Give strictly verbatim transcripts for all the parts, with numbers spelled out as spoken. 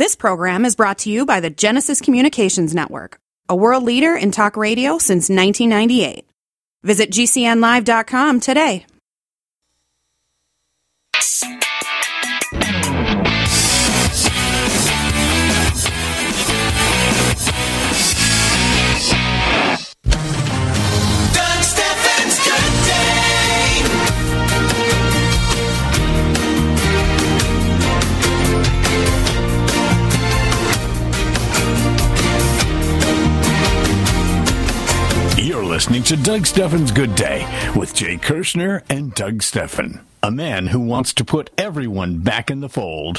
This program is brought to you by the Genesis Communications Network, a world leader in talk radio since nineteen ninety-eight. Visit G C N live dot com today. Listening to Doug Stephan's Good Day with Jay Kirshner and Doug Stephan, a man who wants to put everyone back in the fold.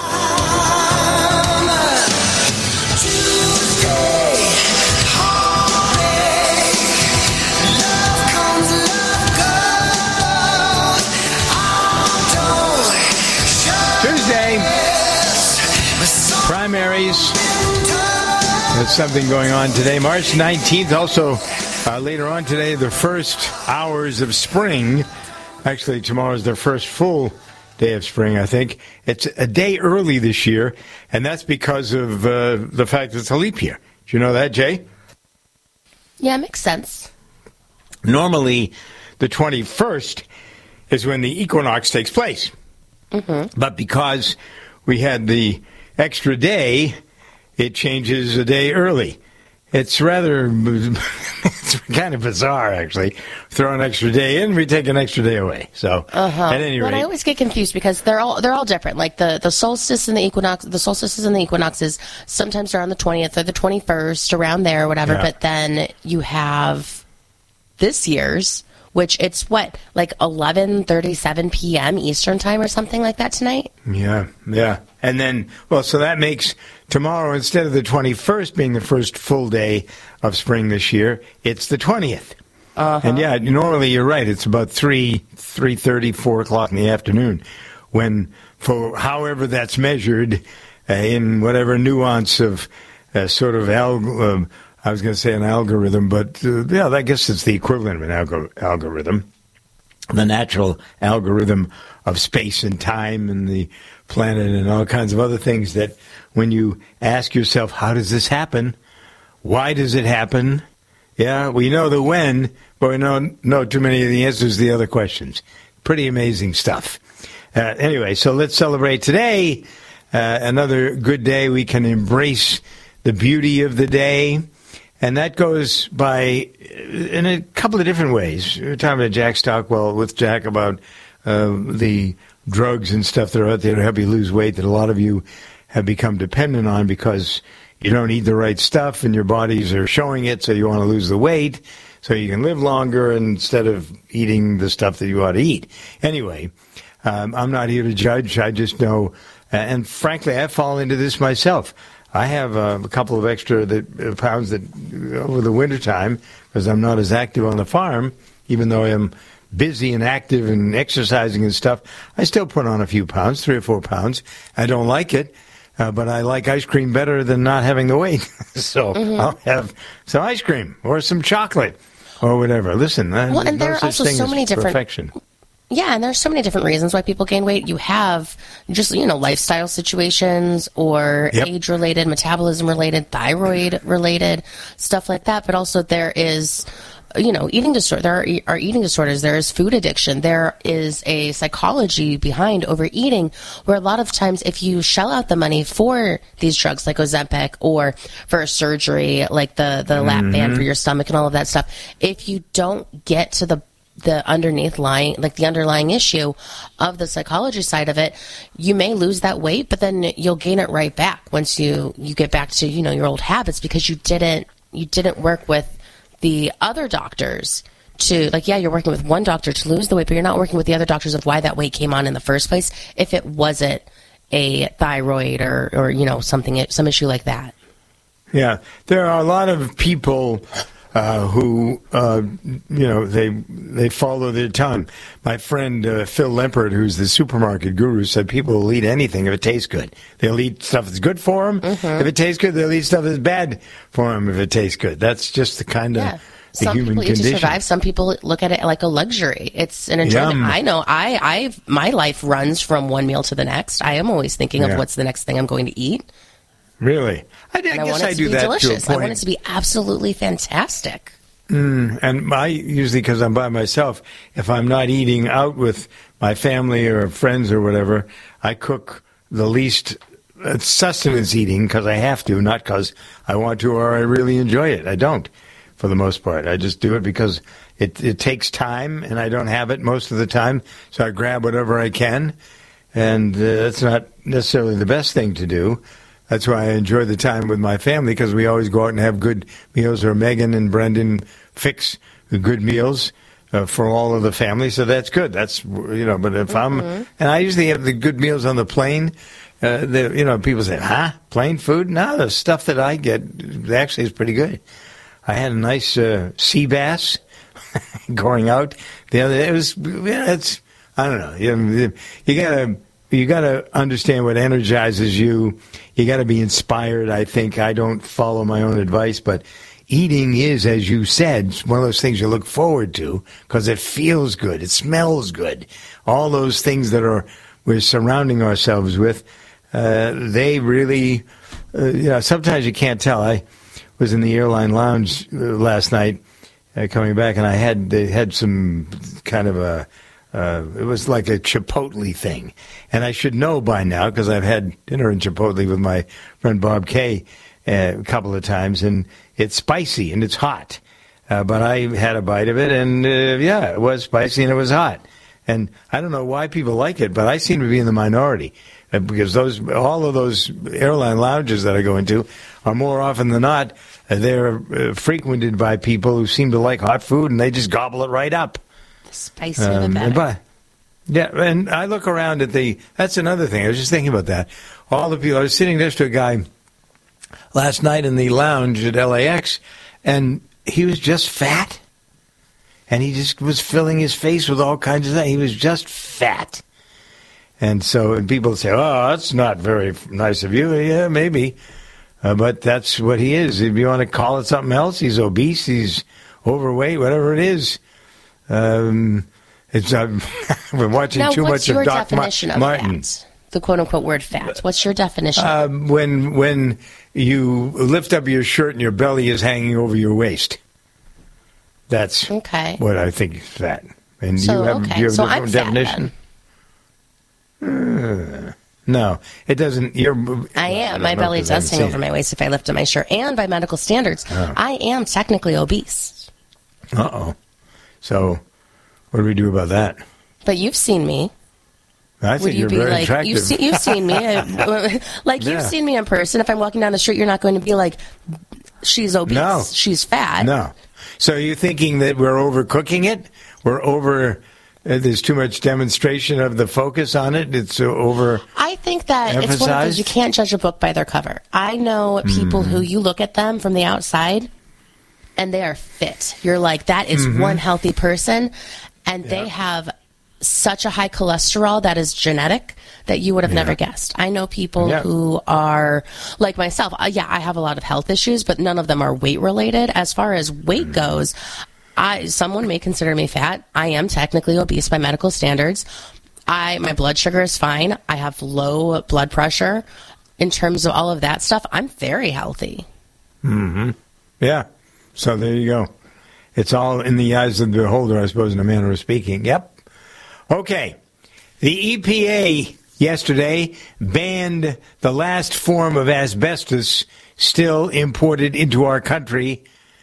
Tuesday, primaries. There's something going on today. March nineteenth, also uh, later on today, the first hours of spring. Actually, tomorrow is their first full day of spring, I think. It's a day early this year, and that's because of uh, the fact that it's a leap year. Do you know that, Jay? Yeah, it makes sense. Normally, the twenty-first is when the equinox takes place. Mm-hmm. But because we had the extra day, it changes a day early. It's rather, it's kind of bizarre, actually. Throw an extra day in, we take an extra day away. So, uh-huh. at any rate. But I always get confused because they're all they're all different. Like the, the solstice and the equinox, the solstices and the equinoxes, sometimes they're on the twentieth or the twenty-first, around there or whatever. Yeah. But then you have this year's, which it's what, like eleven thirty-seven p.m. Eastern time or something like that tonight? Yeah, yeah. And then, well, so that makes tomorrow, instead of the twenty-first being the first full day of spring this year, it's the twentieth. Uh-huh. And yeah, normally you're right. It's about three, three thirty, four o'clock in the afternoon, when, for however that's measured, uh, in whatever nuance of uh, sort of alg- uh, I was going to say an algorithm, but uh, yeah, I guess it's the equivalent of an alg- algorithm. The natural algorithm of space and time and the planet and all kinds of other things that when you ask yourself, how does this happen? Why does it happen? Yeah, we know the when, but we don't know too many of the answers to the other questions. Pretty amazing stuff. Uh, anyway, so let's celebrate today. Uh, another good day. We can embrace the beauty of the day. And that goes by in a couple of different ways. We were talking to Jack Stockwell with Jack about uh, the drugs and stuff that are out there to help you lose weight that a lot of you have become dependent on because you don't eat the right stuff and your bodies are showing it, so you want to lose the weight so you can live longer instead of eating the stuff that you ought to eat. Anyway, um, I'm not here to judge. I just know, uh, and frankly, I fall into this myself. I have uh, a couple of extra that, uh, pounds that over the wintertime, because I'm not as active on the farm, even though I'm busy and active and exercising and stuff, I still put on a few pounds, three or four pounds. I don't like it, uh, but I like ice cream better than not having the weight. so mm-hmm. I'll have some ice cream or some chocolate or whatever. Listen, well, and there no are also so many different perfection. Yeah, and there's so many different reasons why people gain weight. You have just, you know, lifestyle situations or yep. age-related, metabolism-related, thyroid-related, stuff like that. But also there is, you know, eating disorder. There are, are eating disorders. There is food addiction. There is a psychology behind overeating where a lot of times if you shell out the money for these drugs like Ozempic or for a surgery like the, the mm-hmm. lap band for your stomach and all of that stuff, if you don't get to the the underneath lying, like the underlying issue of the psychology side of it, you may lose that weight, but then you'll gain it right back once you, you get back to, you know, your old habits because you didn't, you didn't work with the other doctors to, like, yeah, you're working with one doctor to lose the weight, but you're not working with the other doctors of why that weight came on in the first place if it wasn't a thyroid or, or, you know, something, some issue like that. Yeah. There are a lot of people Uh, who, uh, you know, they they follow their tongue. My friend uh, Phil Lempert, who's the supermarket guru, said people will eat anything if it tastes good. They'll eat stuff that's good for them. Mm-hmm. If it tastes good, they'll eat stuff that's bad for them if it tastes good. That's just the kind of yeah. the Some human people eat condition. to survive. Some people look at it like a luxury. It's an enjoyment. Yum. I know. I, I, my life runs from one meal to the next. I am always thinking yeah. of what's the next thing I'm going to eat. Really? I, I guess I want it I to do be that delicious. to a point. I want it to be absolutely fantastic. Mm, and I usually, because I'm by myself, if I'm not eating out with my family or friends or whatever, I cook the least uh, sustenance eating because I have to, not because I want to or I really enjoy it. I don't, for the most part. I just do it because it, it takes time, and I don't have it most of the time, so I grab whatever I can, and uh, that's not necessarily the best thing to do. That's why I enjoy the time with my family, because we always go out and have good meals, or Megan and Brendan fix good meals uh, for all of the family. So that's good. That's, you know, but if mm-hmm. I'm, and I usually have the good meals on the plane. Uh, the, you know, people say, huh? Plain food? No, the stuff that I get actually is pretty good. I had a nice uh, sea bass going out the other day. It was, yeah, it's, I don't know. You, you gotta, You got to understand what energizes you. You got to be inspired, I think. I don't follow my own advice, but eating is, as you said, one of those things you look forward to because it feels good. It smells good. All those things that are we're surrounding ourselves with, uh, they really, uh, you know, sometimes you can't tell. I was in the airline lounge uh, last night uh, coming back, and I had they had some kind of a, Uh, it was like a Chipotle thing. And I should know by now because I've had dinner in Chipotle with my friend Bob Kay uh, a couple of times, and it's spicy and it's hot. Uh, but I had a bite of it, and uh, yeah, it was spicy and it was hot. And I don't know why people like it, but I seem to be in the minority uh, because those all of those airline lounges that I go into are more often than not, uh, they're uh, frequented by people who seem to like hot food, and they just gobble it right up. Spicier um, the better. But, yeah, and I look around at the, that's another thing. I was just thinking about that. All the people, I was sitting next to a guy last night in the lounge at L A X, and he was just fat. And he just was filling his face with all kinds of things. He was just fat. And so and people say, oh, that's not very nice of you. Yeah, maybe. Uh, but that's what he is. If you want to call it something else, he's obese, he's overweight, whatever it is. Um, it's uh, we're watching now, too much of Doc Ma- of Martin. Fat? The quote unquote word fat. What's your definition? Um, when when you lift up your shirt and your belly is hanging over your waist. That's okay. what I think is fat. And so, you have, okay. you have a so different I'm definition. Fat, uh, no, it doesn't. You're, I am. My belly does hang over my waist if I lift up my shirt. And by medical standards, oh. I am technically obese. Uh oh. So, what do we do about that? But you've seen me. I think Would you you're be very like, attractive. You've seen, you've seen me. like, yeah. you've seen me in person. If I'm walking down the street, you're not going to be like, she's obese. No. She's fat. No. So you're thinking that we're overcooking it? We're over... Uh, there's too much demonstration of the focus on it. It's uh, over. I think that it's one of those, you can't judge a book by their cover. I know people mm. who you look at them from the outside, and they are fit. You're like, that is mm-hmm. one healthy person, and yeah. they have such a high cholesterol that is genetic that you would have yeah. never guessed. I know people yeah. who are like myself. Uh, yeah, I have a lot of health issues, but none of them are weight related. As far as weight mm. goes, I someone may consider me fat. I am technically obese by medical standards. I my blood sugar is fine. I have low blood pressure. In terms of all of that stuff, I'm very healthy. Mm-hmm. Yeah. So there you go. It's all in the eyes of the beholder, I suppose, in a manner of speaking. Yep. Okay. The E P A yesterday banned the last form of asbestos still imported into our country.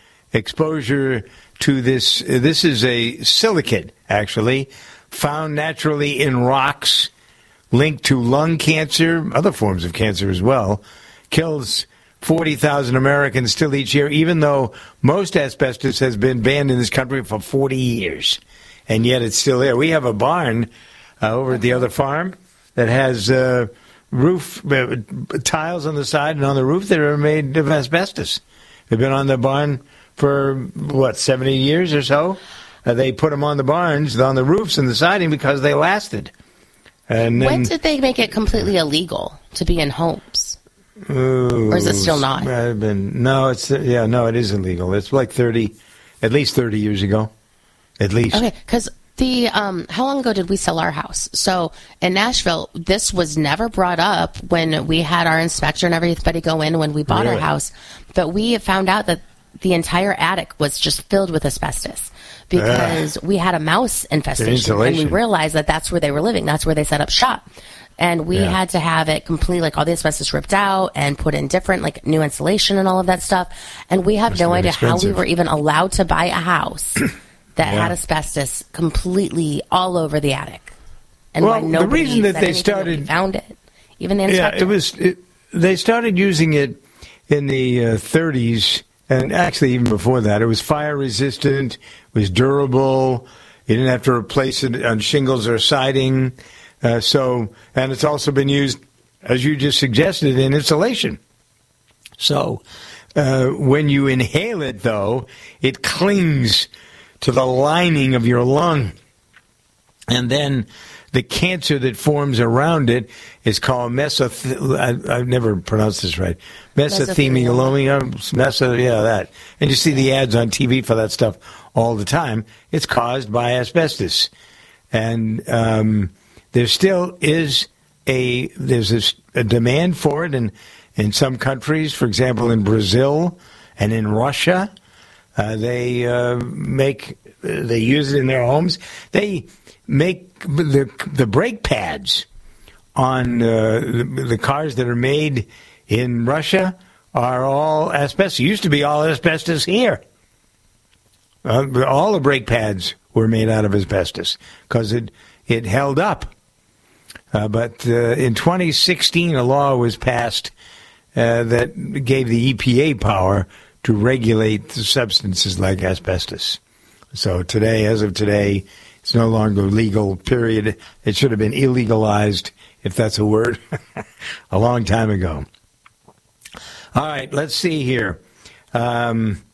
Exposure to this, this is a silicate, actually, found naturally in rocks, linked to lung cancer, other forms of cancer as well, kills forty thousand Americans still each year, even though most asbestos has been banned in this country for forty years, and yet it's still there. We have a barn uh, over at the other farm that has uh, roof uh, tiles on the side and on the roof that are made of asbestos. They've been on the barn for, what, seventy years or so? Uh, they put them on the barns, on the roofs and the siding because they lasted. And then, when did they make it completely illegal to be in homes? Ooh, or is it still not? I've been, no, it's yeah, no, it is illegal. It's like thirty, at least thirty years ago, at least. Okay, because The um, how long ago did we sell our house? So in Nashville, this was never brought up when we had our inspector and everybody go in when we bought really? our house. But we found out that the entire attic was just filled with asbestos because uh, we had a mouse infestation, and we realized that that's where they were living. That's where they set up shop. And we yeah. had to have it complete, like all the asbestos ripped out and put in different, like new insulation and all of that stuff. And we have Must no idea expensive. how we were even allowed to buy a house that yeah. had asbestos completely all over the attic. And well, the reason that they started found it, even the inspector. Yeah, it was. It, they started using it in the uh, thirties, and actually even before that. It was fire resistant, was durable. You didn't have to replace it on shingles or siding. Uh, so, and it's also been used, as you just suggested, in insulation. So, uh, when you inhale it, though, it clings to the lining of your lung. And then the cancer that forms around it is called mesoth... I, I've never pronounced this right. Mesothelioma. Meso, yeah, that. And you see the ads on T V for that stuff all the time. It's caused by asbestos. And um, there still is a... There's a, a demand for it in, in some countries. For example, in Brazil and in Russia. Uh, they uh, make, uh, they use it in their homes. They make the the brake pads on uh, the, the cars that are made in Russia are all asbestos. It used to be all asbestos here. Uh, all the brake pads were made out of asbestos because it it held up. Uh, but uh, in twenty sixteen, a law was passed uh, that gave the E P A power to regulate the substances like asbestos. So today, as of today, it's no longer legal, period. It should have been illegalized, if that's a word, a long time ago. All right, let's see here. Um,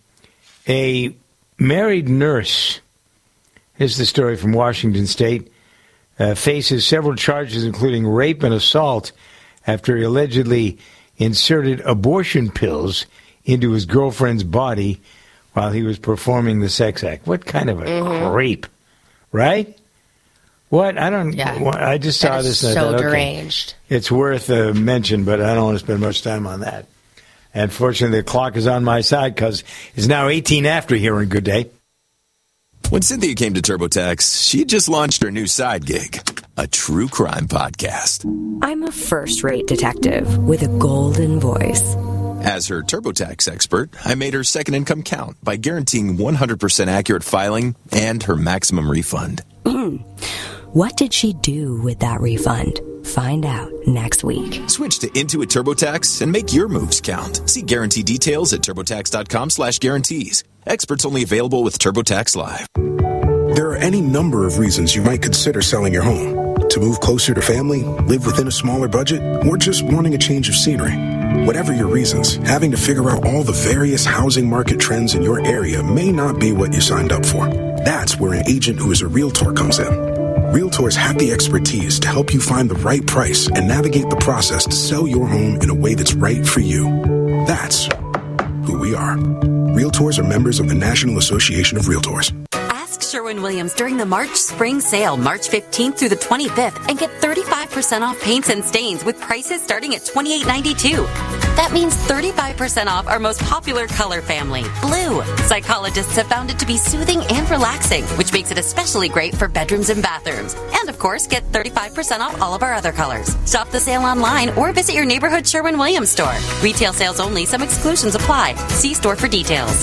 a married nurse, here's the story from Washington State, uh, faces several charges, including rape and assault, after he allegedly inserted abortion pills into his girlfriend's body while he was performing the sex act. What kind of a mm-hmm. creep, right? What? I don't... Yeah. I just saw that this. Is and I so thought, deranged. Okay, it's worth a mention, but I don't want to spend much time on that. And fortunately, the clock is on my side because it's now eighteen after here on Good Day. When Cynthia came to TurboTax, she just launched her new side gig, a true crime podcast. I'm a first-rate detective with a golden voice. As her TurboTax expert, I made her second income count by guaranteeing one hundred percent accurate filing and her maximum refund. Mm. What did she do with that refund? Find out next week. Switch to Intuit TurboTax and make your moves count. See guarantee details at TurboTax.com slash guarantees. Experts only available with TurboTax Live. There are any number of reasons you might consider selling your home. To move closer to family, live within a smaller budget, or just wanting a change of scenery. Whatever your reasons, having to figure out all the various housing market trends in your area may not be what you signed up for. That's where an agent who is a realtor comes in. Realtors have the expertise to help you find the right price and navigate the process to sell your home in a way that's right for you. That's who we are. Realtors are members of the National Association of Realtors. Ask Sherwin-Williams during the March Spring Sale, March fifteenth through the twenty-fifth, and get thirty-five percent off paints and stains with prices starting at twenty-eight ninety-two. That means thirty-five percent off our most popular color family, blue. Psychologists have found it to be soothing and relaxing, which makes it especially great for bedrooms and bathrooms. And of course, get thirty-five percent off all of our other colors. Shop the sale online or visit your neighborhood Sherwin-Williams store. Retail sales only. Some exclusions apply. See store for details.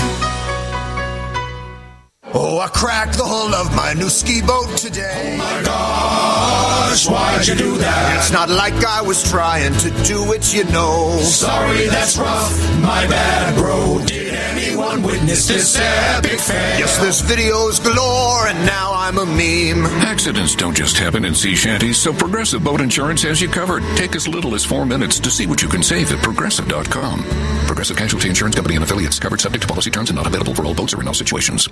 Oh, I cracked the hull of my new ski boat today. Oh my gosh, why'd you do that? It's not like I was trying to do it, you know. Sorry, that's rough, my bad, bro. Did anyone witness this epic fail? Yes, there's videos galore, and now I'm a meme. Accidents don't just happen in sea shanties, so Progressive Boat Insurance has you covered. Take as little as four minutes to see what you can save at Progressive dot com. Progressive Casualty Insurance Company and affiliates, covered subject to policy terms and not available for all boats or in all situations.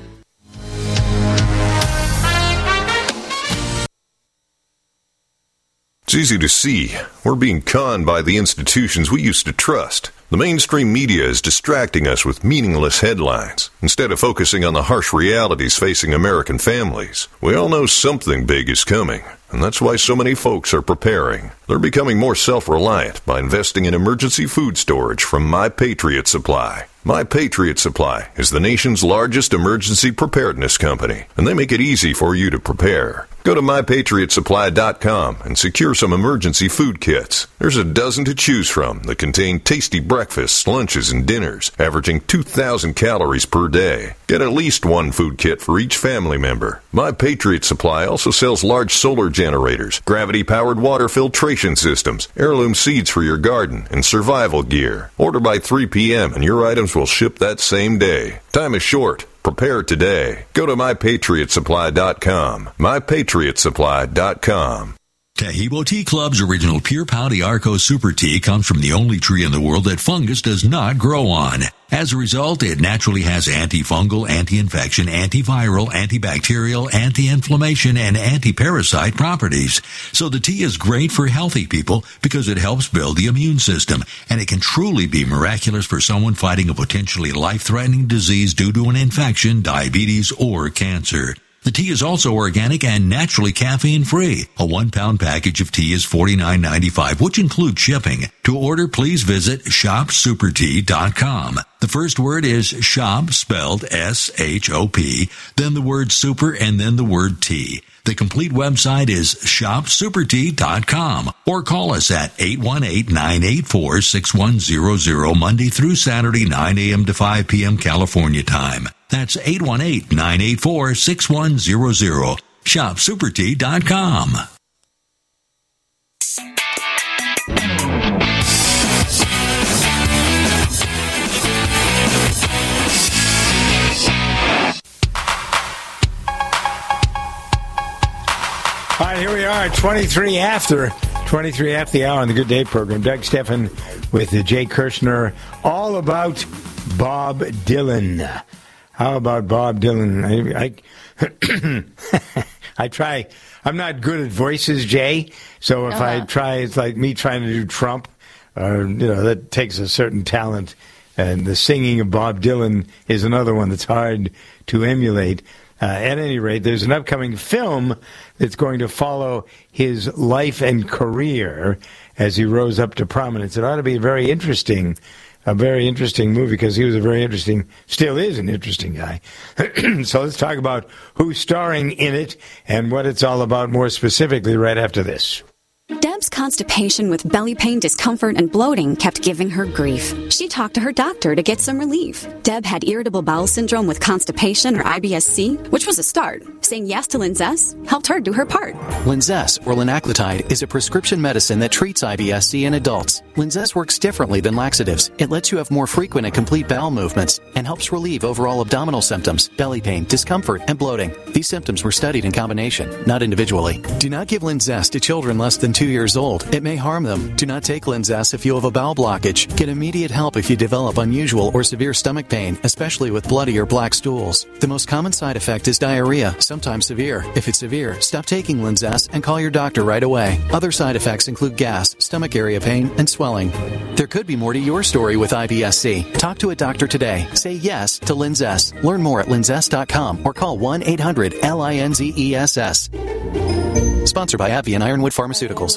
It's easy to see. We're being conned by the institutions we used to trust. The mainstream media is distracting us with meaningless headlines instead of focusing on the harsh realities facing American families. We all know something big is coming, and that's why so many folks are preparing. They're becoming more self-reliant by investing in emergency food storage from My Patriot Supply. My Patriot Supply is the nation's largest emergency preparedness company, and they make it easy for you to prepare. Go to my patriot supply dot com and secure some emergency food kits. There's a dozen to choose from that contain tasty breakfasts, lunches, and dinners, averaging two thousand calories per day. Get at least one food kit for each family member. My Patriot Supply also sells large solar generators, gravity-powered water filtration systems, heirloom seeds for your garden, and survival gear. Order by three p.m. and your items will ship that same day. Time is short. Prepare today. Go to my patriot supply dot com. my patriot supply dot com. Taheebo Tea Club's original Pure Pau Arco Super Tea comes from the only tree in the world that fungus does not grow on. As a result, it naturally has antifungal, anti-infection, antiviral, antibacterial, anti-inflammation, and anti-parasite properties. So the tea is great for healthy people because it helps build the immune system, and it can truly be miraculous for someone fighting a potentially life-threatening disease due to an infection, diabetes, or cancer. The tea is also organic and naturally caffeine-free. A one-pound package of tea is forty-nine ninety-five, which includes shipping. To order, please visit shop super tea dot com. The first word is shop, spelled S H O P, then the word super, and then the word tea. The complete website is shop super tea dot com, or call us at eight one eight, nine eight four, six one zero zero Monday through Saturday, nine a.m. to five p.m. California time. That's eight one eight, nine eight four, six one zero zero. shop super tea dot com. All right, here we are, twenty-three after, twenty-three after the hour on the Good Day program. Doug Steffen with Jay Kirshner, all about Bob Dylan. How about Bob Dylan? I, I, I try. I'm not good at voices, Jay. So if uh-huh. I try, it's like me trying to do Trump. Or, you know, that takes a certain talent. And the singing of Bob Dylan is another one that's hard to emulate. Uh, at any rate, there's an upcoming film that's going to follow his life and career as he rose up to prominence. It ought to be very interesting. A very interesting movie because he was a very interesting, still is an interesting guy. So let's talk about who's starring in it and what it's all about more specifically right after this. Deb's constipation with belly pain, discomfort, and bloating kept giving her grief. She talked to her doctor to get some relief. Deb had irritable bowel syndrome with constipation, or I B S C, which was a start. Saying yes to Linzess helped her do her part. Linzess, or linaclotide, is a prescription medicine that treats I B S C in adults. Linzess works differently than laxatives. It lets you have more frequent and complete bowel movements and helps relieve overall abdominal symptoms, belly pain, discomfort, and bloating. These symptoms were studied in combination, not individually. Do not give Linzess to children less than two years old. It may harm them. Do not take Linzess if you have a bowel blockage. Get immediate help if you develop unusual or severe stomach pain, especially with bloody or black stools. The most common side effect is diarrhea, sometimes severe. If it's severe, stop taking Linzess and call your doctor right away. Other side effects include gas, stomach area pain, and swelling. There could be more to your story with I B S C. Talk to a doctor today. Say yes to Linzess. Learn more at linzess dot com or call one eight hundred L I N Z E S S. Sponsored by AbbVie and Ironwood Pharmaceuticals.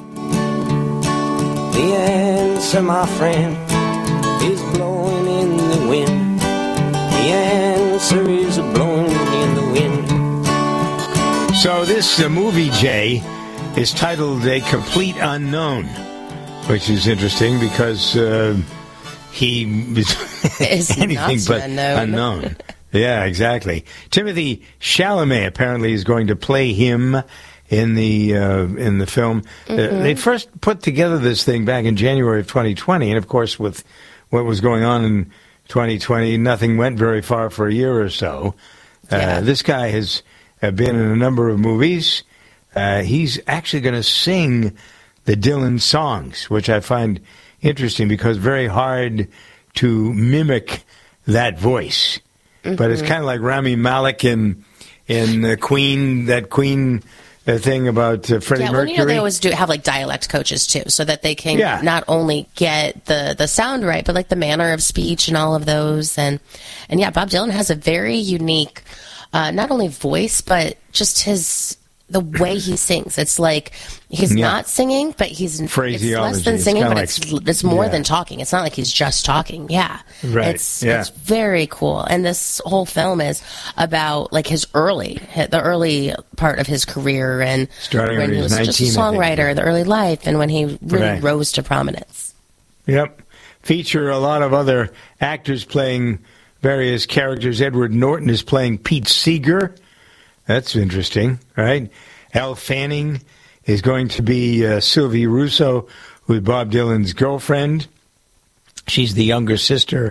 The answer, my friend, is blowing in the wind. The answer is blowing in the wind. So this uh, movie, Jay, is titled A Complete Unknown, which is interesting because uh, he is anything but unknown. unknown. Yeah, exactly. Timothy Chalamet apparently is going to play him in the uh, in the film. Mm-hmm. Uh, they first put together this thing back in January of twenty twenty, and of course, with what was going on in twenty twenty, nothing went very far for a year or so. Uh, yeah. This guy has uh, been in a number of movies. Uh, he's actually going to sing the Dylan songs, which I find interesting because very hard to mimic that voice. Mm-hmm. But it's kind of like Rami Malek in in uh, Queen, that Queen uh, thing about uh, Freddie yeah, Mercury. Well, you know, they always do have like dialect coaches too, so that they can Yeah. not only get the, the sound right, but like the manner of speech and all of those. And and yeah, Bob Dylan has a very unique, uh, not only voice, but just his the way he sings. It's like he's Yeah. not singing, but he's it's less than It's singing, kinda but it's like- it's more yeah. than talking. It's not like he's just talking. Yeah, Right, It's yeah. it's very cool. And this whole film is about like his early, the early part of his career, and Starting when when he he was was just a nineteen, I think. songwriter, the early life, and when he really Right. rose to prominence. Yep. Feature a lot of other actors playing various characters. Edward Norton is playing Pete Seeger. That's interesting, right? Elle Fanning is going to be uh, Sylvie Russo, who is Bob Dylan's girlfriend. She's the younger sister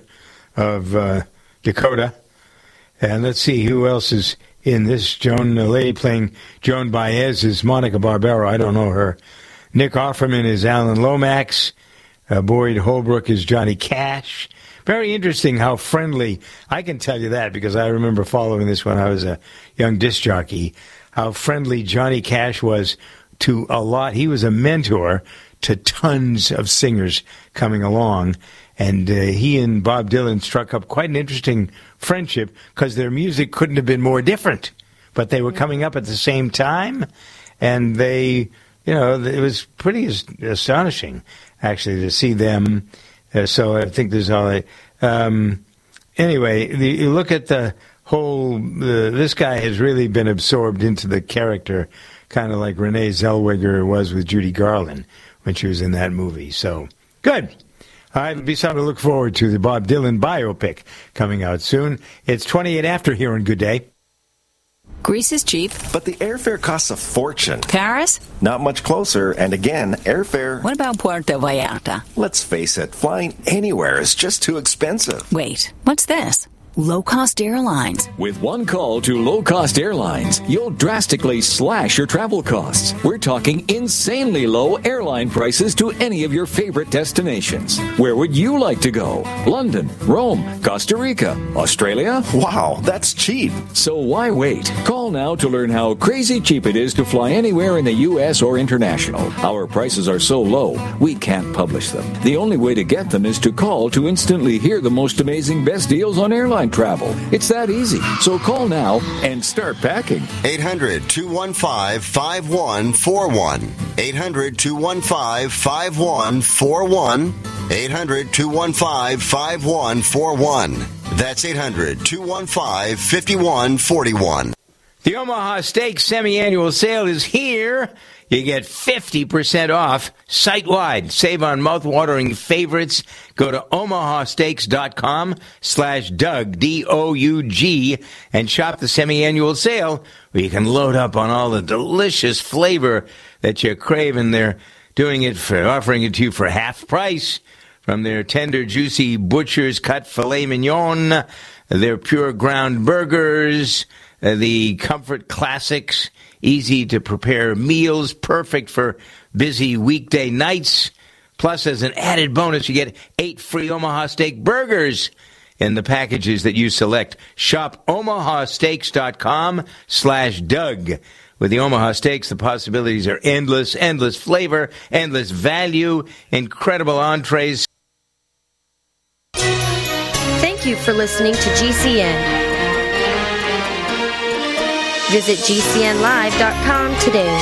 of uh, Dakota. And let's see, who else is in this? Joan, a lady playing Joan Baez is Monica Barbaro. I don't know her. Nick Offerman is Alan Lomax. Uh, Boyd Holbrook is Johnny Cash. Very interesting how friendly, I can tell you that because I remember following this when I was a young disc jockey, how friendly Johnny Cash was to a lot. He was a mentor to tons of singers coming along. And uh, he and Bob Dylan struck up quite an interesting friendship because their music couldn't have been more different. But they were coming up at the same time, and they, you know, it was pretty as- astonishing, actually, to see them. Uh, so I think there's all that. Um, anyway, the, you look at the whole, uh, this guy has really been absorbed into the character, kind of like Renee Zellweger was with Judy Garland when she was in that movie. So, good. All right, it'll be something to look forward to, the Bob Dylan biopic coming out soon. It's twenty-eight after here on Good Day. Greece is cheap. But the airfare costs a fortune. Paris? Not much closer, and again, airfare... What about Puerto Vallarta? Let's face it, flying anywhere is just too expensive. Wait, what's this? Low-cost airlines. With one call to low-cost airlines, you'll drastically slash your travel costs. We're talking insanely low airline prices to any of your favorite destinations. Where would you like to go? London, Rome, Costa Rica, Australia? Wow, that's cheap. So why wait? Call now to learn how crazy cheap it is to fly anywhere in the U S or international. Our prices are so low, we can't publish them. The only way to get them is to call to instantly hear the most amazing best deals on airline travel. It's that easy. So call now and start packing. eight hundred, two one five, five one four one. eight hundred, two one five, five one four one. eight hundred, two one five, five one four one. That's eight hundred, two one five, five one four one. The Omaha Steaks semi-annual sale is here. You get fifty percent off site-wide. Save on mouth-watering favorites. Go to omahasteaks.com slash Doug, D O U G, and shop the semi-annual sale where you can load up on all the delicious flavor that you crave, and they're doing it for, offering it to you for half price. From their tender, juicy butcher's cut filet mignon, their pure ground burgers, uh, the comfort classics, easy to prepare meals, perfect for busy weekday nights. Plus, as an added bonus, you get eight free Omaha Steak burgers in the packages that you select. Shop omahasteaks.com slash Doug. With the Omaha Steaks, the possibilities are endless, endless flavor, endless value, incredible entrees. Thank you for listening to G C N. Visit G C N live dot com today.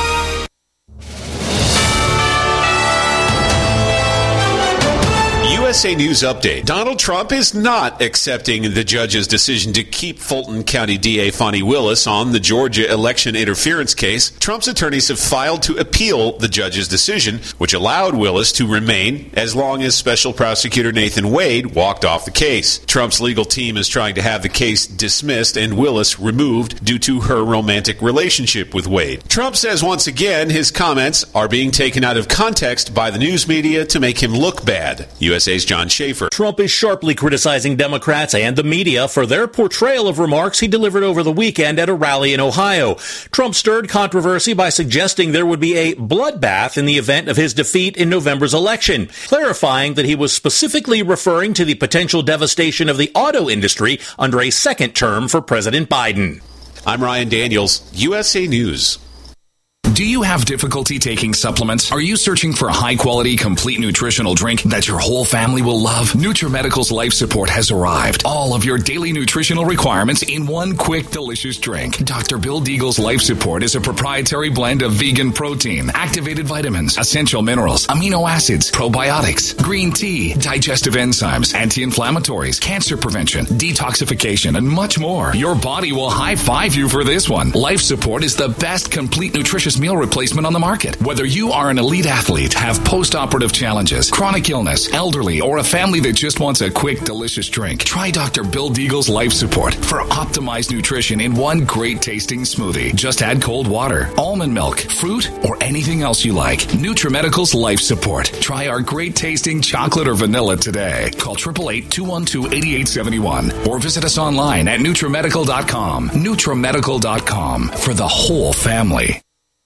U S A News Update. Donald Trump is not accepting the judge's decision to keep Fulton County D A Fonnie Willis on the Georgia election interference case. Trump's attorneys have filed to appeal the judge's decision, which allowed Willis to remain as long as Special Prosecutor Nathan Wade walked off the case. Trump's legal team is trying to have the case dismissed and Willis removed due to her romantic relationship with Wade. Trump says once again his comments are being taken out of context by the news media to make him look bad. U S A's John Schaefer. Trump is sharply criticizing Democrats and the media for their portrayal of remarks he delivered over the weekend at a rally in Ohio. Trump stirred controversy by suggesting there would be a bloodbath in the event of his defeat in November's election, clarifying that he was specifically referring to the potential devastation of the auto industry under a second term for President Biden. I'm Ryan Daniels, U S A News. Do you have difficulty taking supplements? Are you searching for a high-quality, complete nutritional drink that your whole family will love? NutriMedical's Life Support has arrived. All of your daily nutritional requirements in one quick, delicious drink. Doctor Bill Deagle's Life Support is a proprietary blend of vegan protein, activated vitamins, essential minerals, amino acids, probiotics, green tea, digestive enzymes, anti-inflammatories, cancer prevention, detoxification, and much more. Your body will high-five you for this one. Life Support is the best complete nutritious meal replacement on the market. Whether you are an elite athlete, have post-operative challenges, chronic illness, elderly, or a family that just wants a quick, delicious drink, try Doctor Bill Deagle's Life Support for optimized nutrition in one great-tasting smoothie. Just add cold water, almond milk, fruit, or anything else you like. NutriMedical's Life Support. Try our great-tasting chocolate or vanilla today. Call eight eight eight, two one two, eight eight seven one or visit us online at NutriMedical dot com. NutriMedical dot com for the whole family.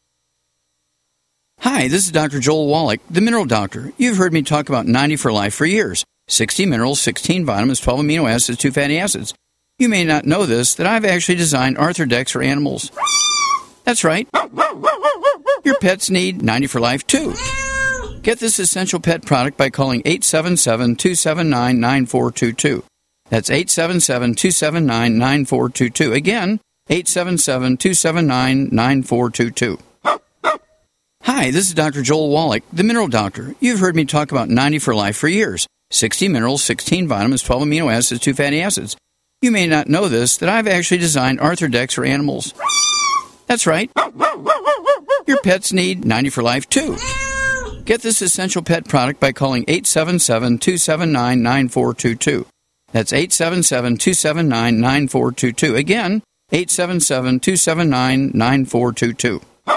Hi, this is Doctor Joel Wallach, the Mineral Doctor. You've heard me talk about ninety for Life for years. sixty minerals, sixteen vitamins, twelve amino acids, two fatty acids. You may not know this, that I've actually designed Arthrodex for animals. That's right. Your pets need ninety for Life, too. Get this essential pet product by calling eight seven seven, two seven nine, nine four two two. That's eight seven seven, two seven nine, nine four two two. Again, eight seven seven, two seven nine, nine four two two. Hi, this is Doctor Joel Wallach, the Mineral Doctor. You've heard me talk about ninety for Life for years. sixty minerals, sixteen vitamins, twelve amino acids, two fatty acids. You may not know this, that I've actually designed Arthrodex for animals. That's right. Your pets need ninety for Life, too. Get this essential pet product by calling eight seven seven, two seven nine, nine four two two. That's eight seven seven, two seven nine, nine four two two. Again, eight seven seven, two seven nine, nine four two two.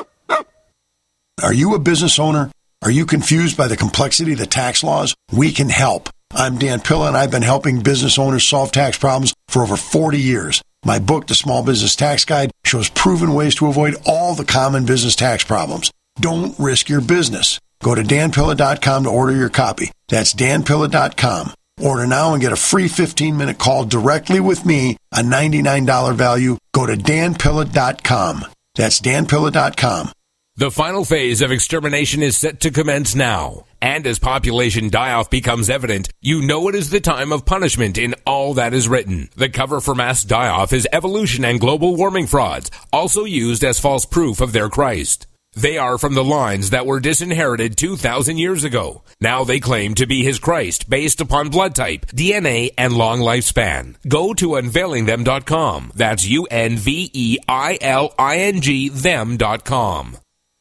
Are you a business owner? Are you confused by the complexity of the tax laws? We can help. I'm Dan Pilla, and I've been helping business owners solve tax problems for over forty years. My book, The Small Business Tax Guide, shows proven ways to avoid all the common business tax problems. Don't risk your business. Go to dan pilla dot com to order your copy. That's dan pilla dot com. Order now and get a free fifteen-minute call directly with me, a ninety-nine dollars value. Go to dan pilla dot com. That's dan pilla dot com. The final phase of extermination is set to commence now. And as population die-off becomes evident, you know it is the time of punishment in all that is written. The cover for mass die-off is evolution and global warming frauds, also used as false proof of their Christ. They are from the lines that were disinherited two thousand years ago. Now they claim to be his Christ based upon blood type, D N A, and long lifespan. Go to unveiling them dot com. That's U N V E I L I N G them dot com.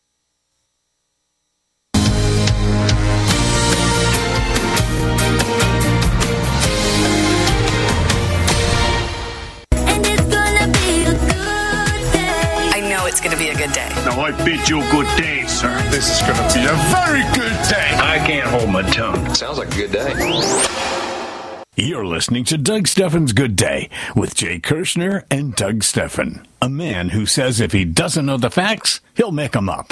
It's going to be a good day. Now, I bid you a good day, sir. This is going to be a very good day. I can't hold my tongue. Sounds like a good day. You're listening to Doug Steffen's Good Day with Jay Kirshner and Doug Steffen, a man who says if he doesn't know the facts, he'll make them up.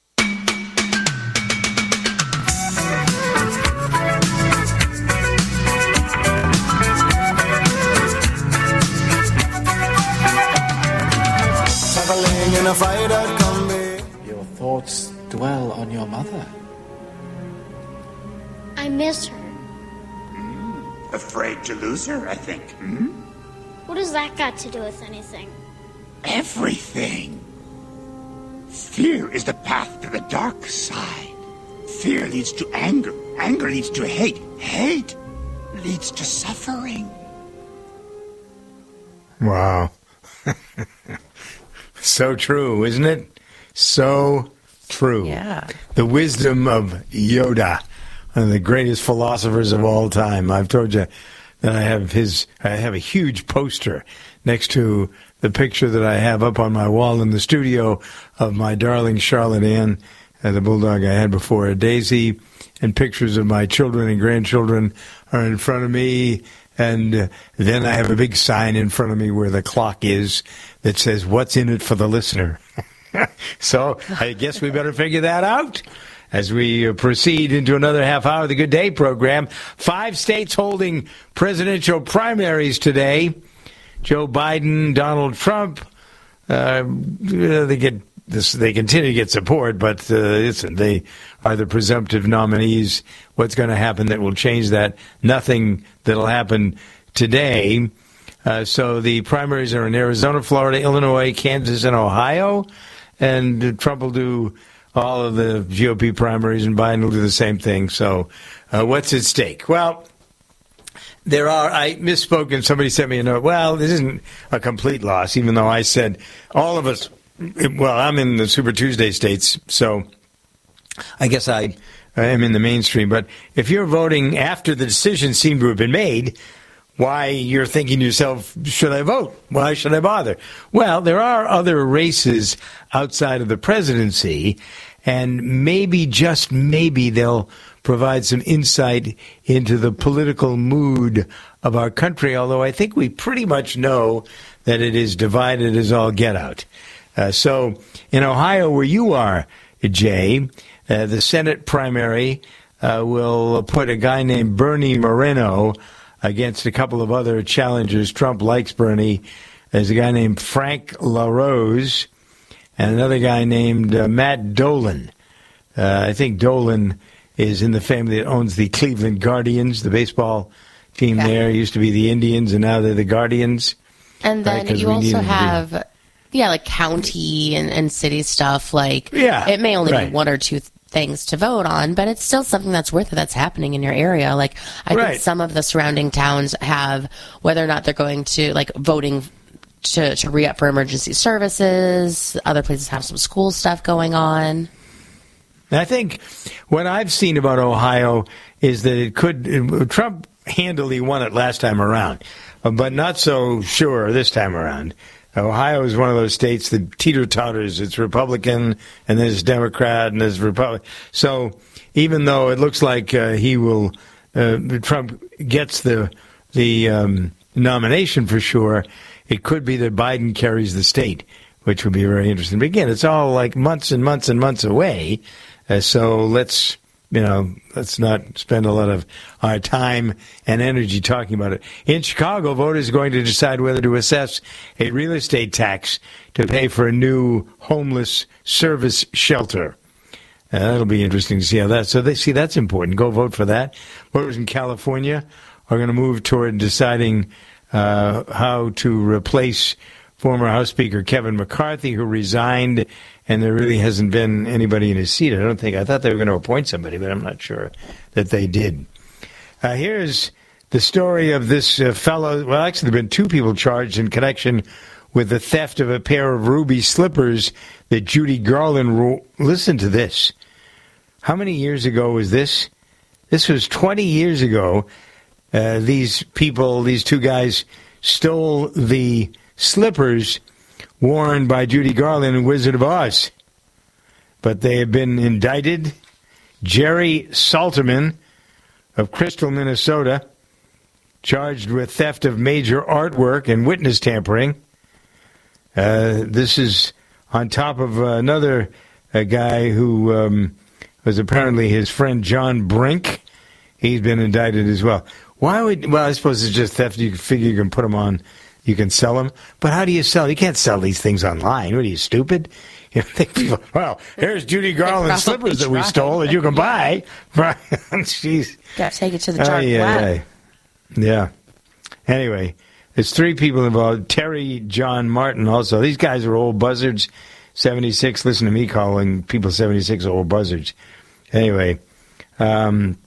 In a fight at Combe. Your thoughts dwell on your mother. I miss her. Mm, afraid to lose her, I think. Hmm? What has that got to do with anything? Everything. Fear is the path to the dark side. Fear leads to anger. Anger leads to hate. Hate leads to suffering. Wow. So true, isn't it? So true. Yeah. The wisdom of Yoda, one of the greatest philosophers of all time. I've told you that I have his. I have a huge poster next to the picture that I have up on my wall in the studio of my darling Charlotte Ann, uh, the bulldog I had before, Daisy, and pictures of my children and grandchildren are in front of me. And uh, then I have a big sign in front of me where the clock is that says, "What's in it for the listener?" So I guess we better figure that out as we uh, proceed into another half hour of the Good Day program. Five states holding presidential primaries today. Joe Biden, Donald Trump, uh, they get this, they continue to get support, but uh, it's, they are the presumptive nominees. What's going to happen that will change that? Nothing that'll happen today. Uh, so the primaries are in Arizona, Florida, Illinois, Kansas, and Ohio. And Trump will do all of the G O P primaries, and Biden will do the same thing. So uh, what's at stake? Well, there are, I misspoke, and somebody sent me a note. Well, this isn't a complete loss, even though I said all of us, well, I'm in the Super Tuesday states, so I guess I am in the mainstream. But if you're voting after the decision seemed to have been made, why you're thinking to yourself, should I vote? Why should I bother? Well, there are other races outside of the presidency, and maybe, just maybe, they'll provide some insight into the political mood of our country, although I think we pretty much know that it is divided as all get out. Uh, so in Ohio, where you are, Jay, uh, the Senate primary uh, will put a guy named Bernie Moreno against a couple of other challengers. Trump likes Bernie. There's a guy named Frank LaRose and another guy named uh, Matt Dolan. Uh, I think Dolan is in the family that owns the Cleveland Guardians, the baseball team yeah. there. It used to be the Indians, and now they're the Guardians. And then right, you also have, yeah, like county and, and city stuff. Like, yeah, it may only right. be one or two th- things to vote on, but it's still something that's worth it, that's happening in your area. Like, I right. think some of the surrounding towns have, whether or not they're going to, like, voting to, to re-up for emergency services. Other places have some school stuff going on. I think what I've seen about Ohio is that it could, Trump handily won it last time around, but not so sure this time around. Ohio is one of those states that teeter-totters. It's Republican, and there's Democrat, and there's Republican. So even though it looks like uh, he will, uh, Trump gets the the um, nomination for sure, it could be that Biden carries the state, which would be very interesting. But again, it's all like months and months and months away. Uh, so let's, you know, let's not spend a lot of our time and energy talking about it. In Chicago, voters are going to decide whether to assess a real estate tax to pay for a new homeless service shelter. Uh, that'll be interesting to see how that. So they see that's important. Go vote for that. Voters in California are going to move toward deciding uh, how to replace former House Speaker Kevin McCarthy, who resigned, and there really hasn't been anybody in his seat. I don't think. I thought they were going to appoint somebody, but I'm not sure that they did. Uh, here's the story of this uh, fellow. Well, actually, there have been two people charged in connection with the theft of a pair of ruby slippers that Judy Garland ro- Listen to this. How many years ago was this? This was twenty years ago. Uh, these people, these two guys, stole the slippers worn by Judy Garland in Wizard of Oz. But they have been indicted. Jerry Salterman of Crystal, Minnesota, charged with theft of major artwork and witness tampering. Uh, this is on top of another uh, guy who um, was apparently his friend John Brink. He's been indicted as well. Why would, well, I suppose it's just theft. You figure you can put them on, you can sell them. But how do you sell? You can't sell these things online. What are you, stupid? You think people, well, here's Judy Garland slippers that we stole that you can buy. Right? Jeez. Got to take it to the dark uh, yeah, web. Yeah. yeah. Anyway, there's three people involved. Terry John Martin also. These guys are old buzzards. seventy-six. Listen to me calling people seventy-six old buzzards. Anyway, um,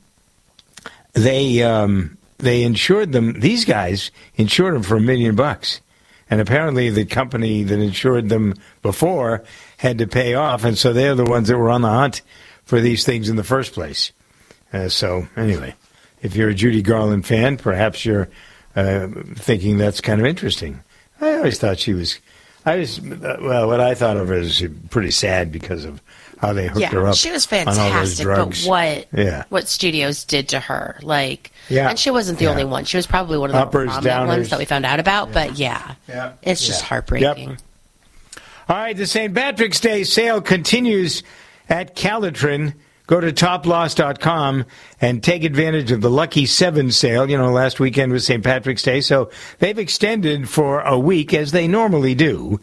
they um, they insured them. These guys insured them for a million bucks. And apparently the company that insured them before had to pay off, and so they're the ones that were on the hunt for these things in the first place. Uh, so anyway, if you're a Judy Garland fan, perhaps you're uh, thinking that's kind of interesting. I always thought she was, I was, uh, well, what I thought of her is pretty sad because of how they hooked yeah, her up. She was on all those fantastic, drugs. but what yeah. what studios did to her, like, yeah. and she wasn't the yeah. only one. She was probably one of the Uppers, more prominent downers. ones that we found out about. Yeah. But yeah, yeah. it's just yeah. heartbreaking. Yep. All right, the Saint Patrick's Day sale continues at Calitrin. Go to top loss dot com and take advantage of the Lucky Seven sale. You know, last weekend was Saint Patrick's Day, so they've extended for a week, as they normally do.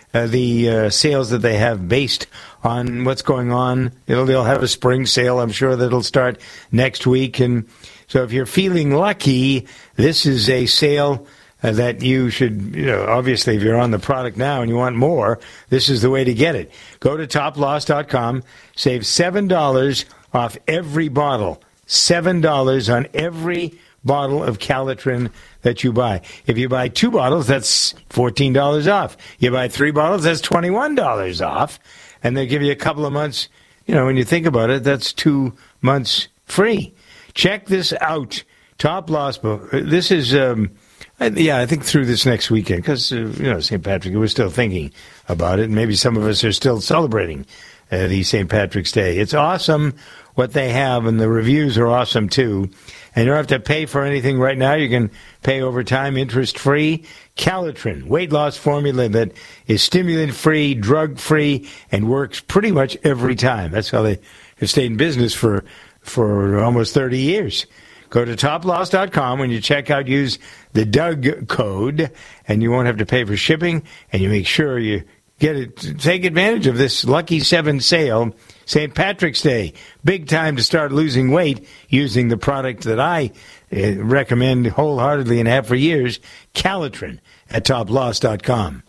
uh, the uh, sales that they have based on what's going on. It'll, they'll have a spring sale, I'm sure, that'll start next week. And so if you're feeling lucky, this is a sale uh, that you should, you know, obviously if you're on the product now and you want more, this is the way to get it. Go to top loss dot com, save seven dollars off every bottle. seven dollars on every bottle of Calitrin that you buy. If you buy two bottles, that's fourteen dollars off. You buy three bottles, that's twenty-one dollars off. And they give you a couple of months. You know, when you think about it, that's two months free. Check this out. Top Loss. This is, um, yeah, I think through this next weekend, because, uh, you know, Saint Patrick, we're still thinking about it. And maybe some of us are still celebrating uh, the Saint Patrick's Day. It's awesome what they have, and the reviews are awesome, too. And you don't have to pay for anything right now. You can pay over time, interest-free. Calitrin, weight loss formula that is stimulant-free, drug-free, and works pretty much every time. That's how they have stayed in business for, for almost thirty years. Go to top loss dot com. When you check out, use the Doug code, and you won't have to pay for shipping, and you make sure you get it. Take advantage of this Lucky Seven sale. Saint Patrick's Day, big time to start losing weight using the product that I uh, recommend wholeheartedly and have for years, Calitrin, at top loss dot com.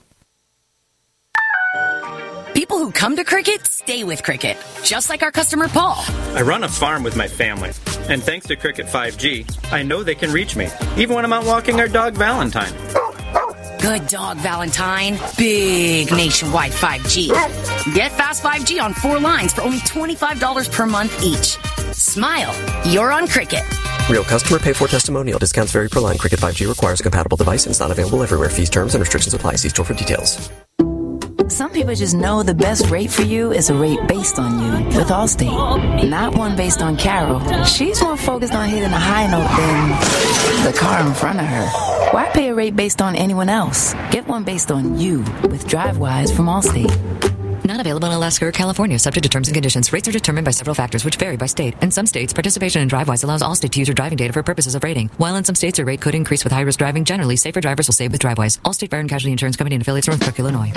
People who come to Cricket stay with Cricket, just like our customer Paul. I run a farm with my family, and thanks to Cricket five G, I know they can reach me, even when I'm out walking our dog Valentine. Good dog, Valentine. Big nationwide five G. Get fast five G on four lines for only twenty-five dollars per month each. Smile. You're on Cricket. Real customer pay for testimonial. Discounts vary per line. Cricket five G requires a compatible device and is not available everywhere. Fees, terms, and restrictions apply. See store for details. Some people just know the best rate for you is a rate based on you with Allstate, not one based on Carol. She's more focused on hitting a high note than the car in front of her. Why pay a rate based on anyone else? Get one based on you with DriveWise from Allstate. Not available in Alaska or California, subject to terms and conditions. Rates are determined by several factors, which vary by state. In some states, participation in DriveWise allows Allstate to use your driving data for purposes of rating. While in some states, your rate could increase with high-risk driving. Generally, safer drivers will save with DriveWise. Allstate Fire and Casualty Insurance Company and affiliates, Northbrook, Illinois.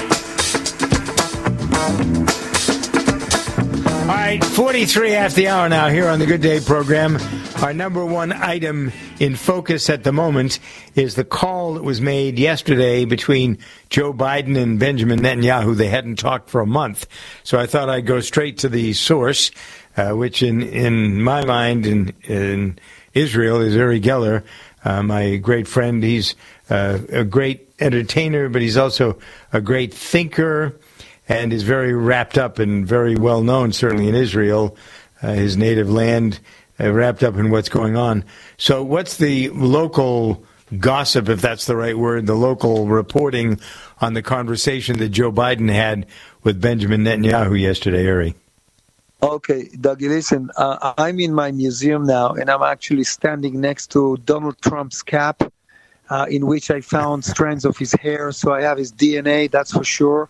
All right, forty-three after the hour now here on the Good Day program. Our number one item in focus at the moment is the call that was made yesterday between Joe Biden and Benjamin Netanyahu. They hadn't talked for a month, so I thought I'd go straight to the source, uh, which in, in my mind in, in Israel is Uri Geller, uh, my great friend. He's uh, a great entertainer, but he's also a great thinker, and is very wrapped up and very well known, certainly in Israel, uh, his native land, uh, wrapped up in what's going on. So what's the local gossip, if that's the right word, the local reporting on the conversation that Joe Biden had with Benjamin Netanyahu yesterday, Uri? Okay, Dougie, listen, uh, I'm in my museum now, and I'm actually standing next to Donald Trump's cap, uh, in which I found strands of his hair, so I have his D N A, that's for sure.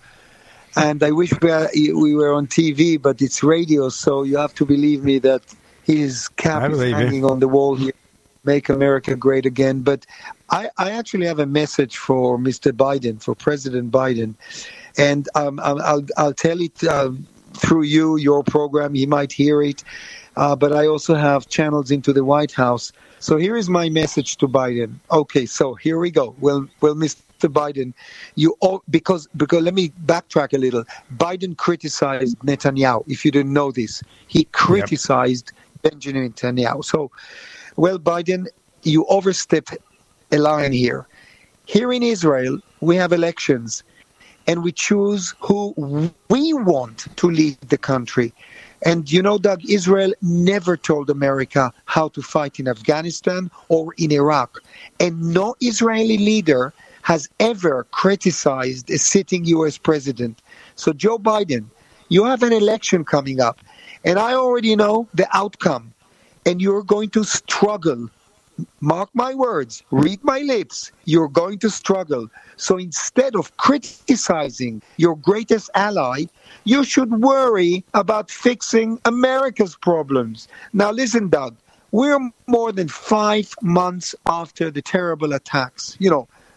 And I wish we were on T V, but it's radio, so you have to believe me that his cap is hanging you. on the wall here. Make America great again. But I, I actually have a message for Mister Biden, for President Biden. And um, I'll, I'll tell it uh, through you, your program. He might hear it. Uh, but I also have channels into the White House. So here is my message to Biden. Okay, so here we go. Well, well, Mister Biden, you all, because because let me backtrack a little. Biden criticized Netanyahu. If you didn't know this, he criticized yep. Benjamin Netanyahu. So, well, Biden, you overstepped a line here. Here in Israel, we have elections, and we choose who we want to lead the country. And you know, Doug, Israel never told America how to fight in Afghanistan or in Iraq, and no Israeli leader has ever criticized a sitting U S president. So, Joe Biden, you have an election coming up, and I already know the outcome, and you're going to struggle. Mark my words, read my lips, you're going to struggle. So instead of criticizing your greatest ally, you should worry about fixing America's problems. Now listen, Doug, we're more than five months after the terrible attacks. You know,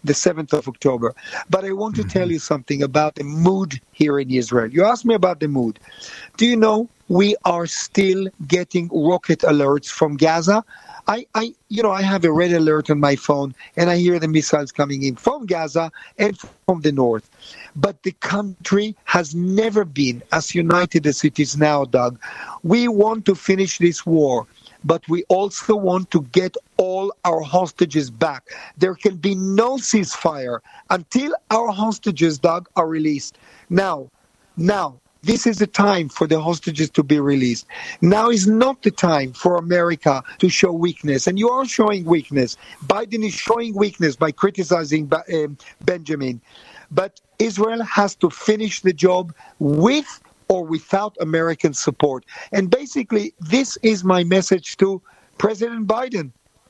the seventh of October. But I want to tell you something about the mood here in Israel. You asked me about the mood. Do you know we are still getting rocket alerts from Gaza? I, I, you know, I have a red alert on my phone, and I hear the missiles coming in from Gaza and from the north. But the country has never been as united as it is now, Doug. We want to finish this war, but we also want to get all our hostages back. There can be no ceasefire until our hostages, Doug, are released. Now, now, this is the time for the hostages to be released. Now is not the time for America to show weakness. And you are showing weakness. Biden is showing weakness by criticizing Benjamin. But Israel has to finish the job with or without American support. And basically, this is my message to President Biden.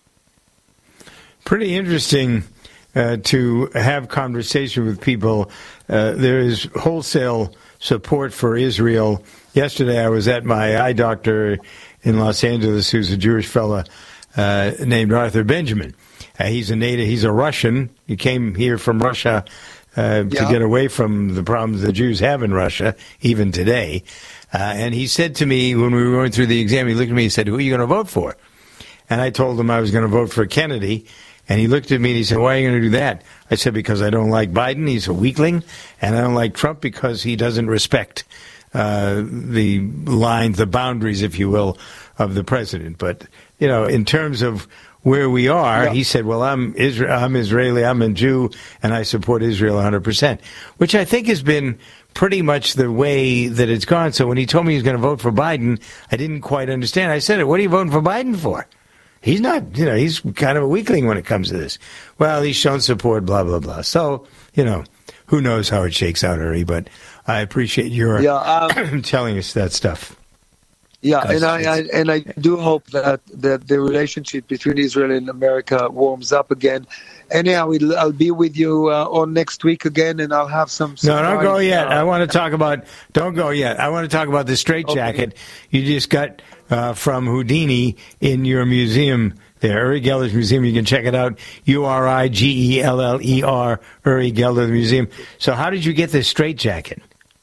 Pretty interesting uh, to have conversation with people. Uh, there is wholesale support for Israel. Yesterday, I was at my eye doctor in Los Angeles, who's a Jewish fella uh, named Arthur Benjamin. Uh, he's a native. He's a Russian. He came here from Russia uh, yeah. to get away from the problems the Jews have in Russia, even today. Uh, and he said to me when we were going through the exam, he looked at me and said, "Who are you going to vote for?" And I told him I was going to vote for Kennedy. And he looked at me and he said, "Why are you going to do that?" I said, "Because I don't like Biden. He's a weakling. And I don't like Trump because he doesn't respect uh, the lines, the boundaries, if you will, of the president." But, you know, in terms of where we are, yeah. he said, well, I'm Isra- I'm Israeli, I'm a Jew, and I support Israel one hundred percent, which I think has been pretty much the way that it's gone. So when he told me he was going to vote for Biden, I didn't quite understand. I said, "What are you voting for Biden for? He's not, you know, he's kind of a weakling when it comes to this." Well, he's shown support, blah, blah, blah. So, you know, who knows how it shakes out, Uri, but I appreciate your yeah, um, telling us that stuff. Yeah, and I, I and I do hope that, that the relationship between Israel and America warms up again. Anyhow, I'll, I'll be with you uh, on next week again, and I'll have some... No, don't go yet. Uh, I want to talk about... Don't go yet. I want to talk about the straitjacket okay. you just got uh, from Houdini in your museum there, Uri Geller's Museum. You can check it out, U R I G E L L E R, Uri Geller Museum. So how did you get this straitjacket?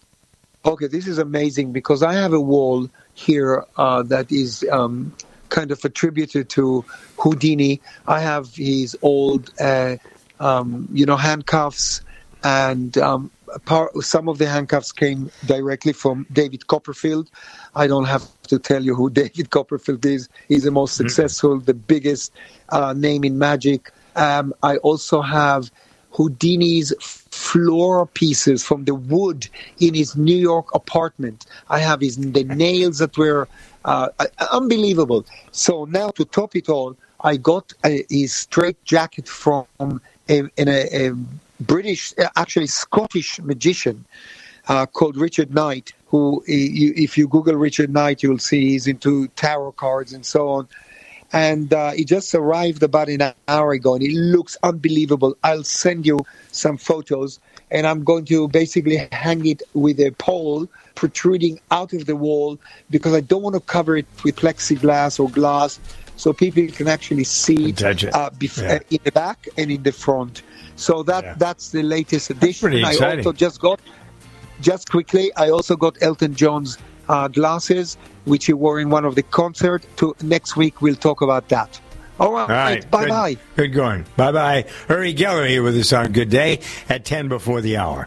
Okay, this is amazing because I have a wall here uh, that is um, kind of attributed to Houdini. I have his old, uh, um, you know, handcuffs, and um, part, some of the handcuffs came directly from David Copperfield. I don't have to tell you who David Copperfield is. He's the most successful, mm-hmm. the biggest uh, name in magic. Um, I also have Houdini's floor pieces from the wood in his New York apartment. I have his the nails that were uh, unbelievable. So now to top it all, I got a, his straight jacket from a, a, a British, actually Scottish magician uh, called Richard Knight, who, if you Google Richard Knight, you'll see he's into tarot cards and so on. And uh, it just arrived about an hour ago, and it looks unbelievable. I'll send you some photos, and I'm going to basically hang it with a pole protruding out of the wall because I don't want to cover it with plexiglass or glass so people can actually see it, uh, bef- yeah. in the back and in the front. So that yeah. that's the latest edition. Pretty exciting. I also just got, just quickly, I also got Elton John's Uh, glasses, which he wore in one of the concerts. To next week, we'll talk about that. All right, All right. bye-bye. Good, good going. Bye-bye. Uri Geller here with us on Good Day at ten before the hour.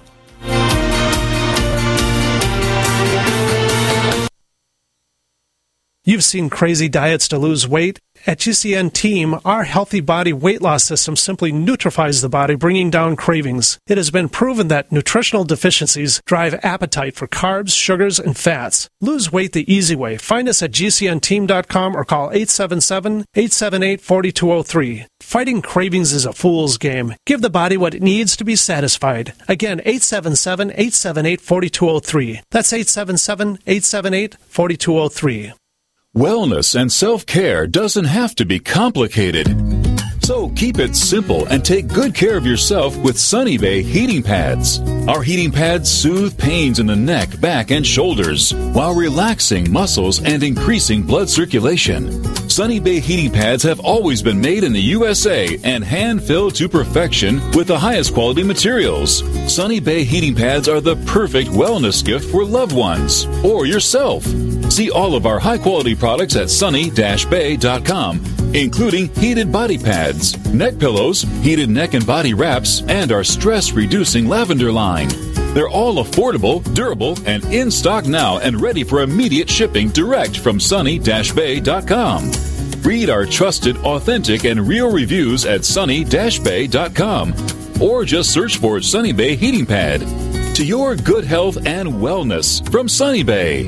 You've seen crazy diets to lose weight. At G C N Team, our healthy body weight loss system simply neutralizes the body, bringing down cravings. It has been proven that nutritional deficiencies drive appetite for carbs, sugars, and fats. Lose weight the easy way. Find us at G C N team dot com or call eight seven seven, eight seven eight, four two zero three. Fighting cravings is a fool's game. Give the body what it needs to be satisfied. Again, eight seven seven, eight seven eight, four two zero three. That's eight seven seven, eight seven eight, four two zero three. Wellness and self-care doesn't have to be complicated. So keep it simple and take good care of yourself with Sunny Bay heating pads. Our heating pads soothe pains in the neck, back, and shoulders while relaxing muscles and increasing blood circulation. Sunny Bay heating pads have always been made in the U S A and hand-filled to perfection with the highest quality materials. Sunny Bay heating pads are the perfect wellness gift for loved ones or yourself. See all of our high-quality products at sunny dash bay dot com, including heated body pads, neck pillows, heated neck and body wraps, and our stress-reducing lavender line. They're all affordable, durable, and in stock now and ready for immediate shipping direct from sunny dash bay dot com. Read our trusted, authentic, and real reviews at sunny dash bay dot com or just search for Sunny Bay Heating Pad. To your good health and wellness from Sunny Bay.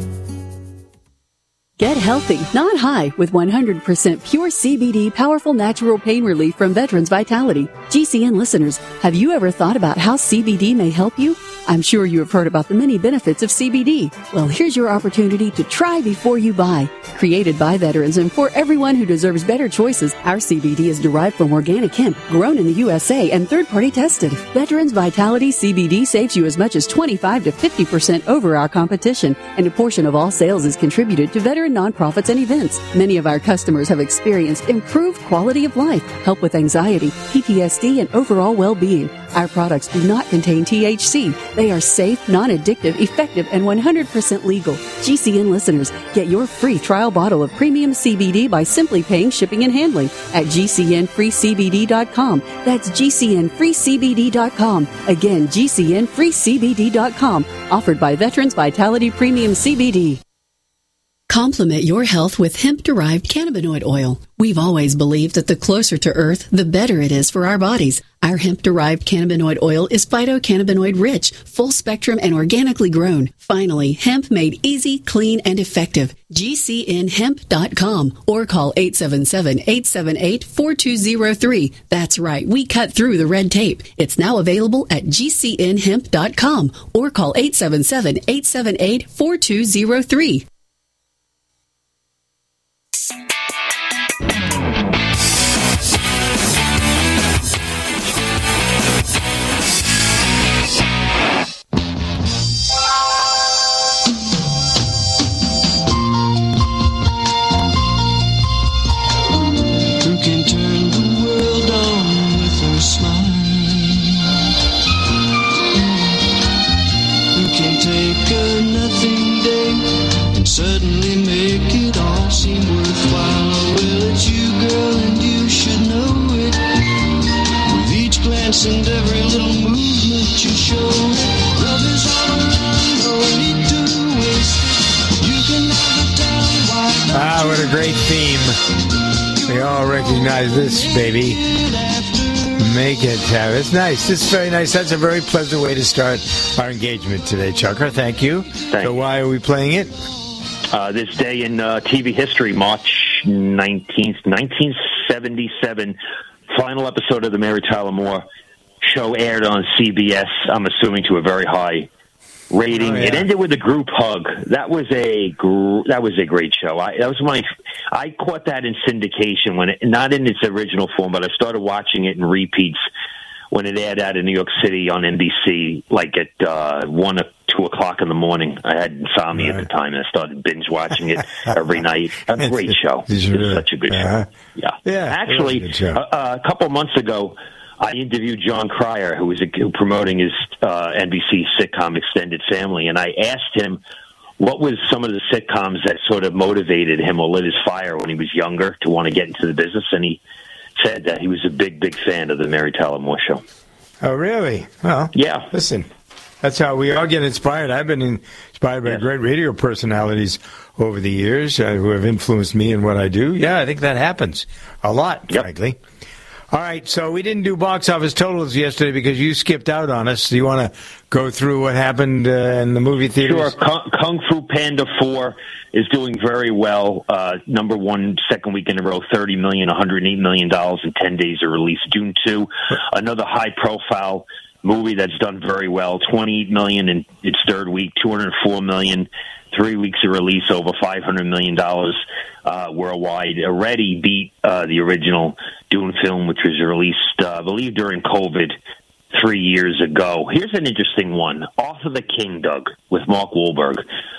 Get healthy, not high, with one hundred percent pure C B D powerful natural pain relief from Veterans Vitality. G C N listeners, have you ever thought about how C B D may help you? I'm sure you have heard about the many benefits of C B D. Well, here's your opportunity to try before you buy. Created by veterans and for everyone who deserves better choices, our C B D is derived from organic hemp, grown in the U S A and third-party tested. Veterans Vitality C B D saves you as much as twenty-five to fifty percent over our competition, and a portion of all sales is contributed to veteran nonprofits and events. Many of our customers have experienced improved quality of life, help with anxiety, P T S D, and overall well-being. Our products do not contain T H C. They are safe, non-addictive, effective, and one hundred percent legal. G C N listeners, get your free trial bottle of premium C B D by simply paying shipping and handling at G C N free C B D dot com. That's G C N free C B D dot com. Again, G C N free C B D dot com. Offered by Veterans Vitality Premium C B D. Complement your health with hemp-derived cannabinoid oil. We've always believed that the closer to Earth, the better it is for our bodies. Our hemp-derived cannabinoid oil is phytocannabinoid-rich, full-spectrum, and organically grown. Finally, hemp made easy, clean, and effective. G C N hemp dot com or call eight seven seven, eight seven eight, four two zero three. That's right, we cut through the red tape. It's now available at G C N hemp dot com or call eight seven seven, eight seven eight, four two zero three. Suddenly make it all seem worthwhile. Well, it's you, girl, and you should know it. With each glance and every little movement you show, love is all around, no need to waste it. You can never tell why. Ah, what a great theme. We all recognize this, baby. Make it have. It's nice. It's very nice. That's a very pleasant way to start our engagement today, Chucker. Thank you. Thank so why are we playing it? Uh, this day in uh, T V history, March nineteenth, nineteen seventy-seven, final episode of the Mary Tyler Moore show aired on C B S, I'm assuming to a very high rating. Oh, yeah. It ended with a group hug. That was a gr- that was a great show. I, that was my I caught that in syndication, when it, not in its original form, but I started watching it in repeats when it aired out in New York City on N B C, like at uh, one or two o'clock in the morning. I had insomnia right. at the time, and I started binge watching it every night. A great show. It's really? such a good uh-huh. show. Yeah, yeah. Actually, a, a couple months ago, I interviewed John Cryer, who was a, who promoting his uh, N B C sitcom Extended Family, and I asked him what was some of the sitcoms that sort of motivated him or lit his fire when he was younger to want to get into the business, and he said that he was a big, big fan of the Mary Tyler Moore Show. Oh, really? Well, yeah. Listen, that's how we all get inspired. I've been inspired by yes. great radio personalities over the years uh, who have influenced me in what I do. Yeah, I think that happens a lot, yep. frankly. All right, so we didn't do box office totals yesterday because you skipped out on us. Do you want to go through what happened uh, in the movie theaters? Sure. Kung, Kung Fu Panda four is doing very well. Uh, number one, second week in a row, thirty million dollars, one hundred eight million dollars in ten days of release. Dune two, another high-profile movie that's done very well, twenty-eight million dollars in its third week, two hundred four million dollars three weeks of release, over five hundred million dollars uh, worldwide. Already beat uh, the original Dune film, which was released, uh, I believe, during COVID three years ago. Here's an interesting one. Arthur the King, Doug, with Mark Wahlberg,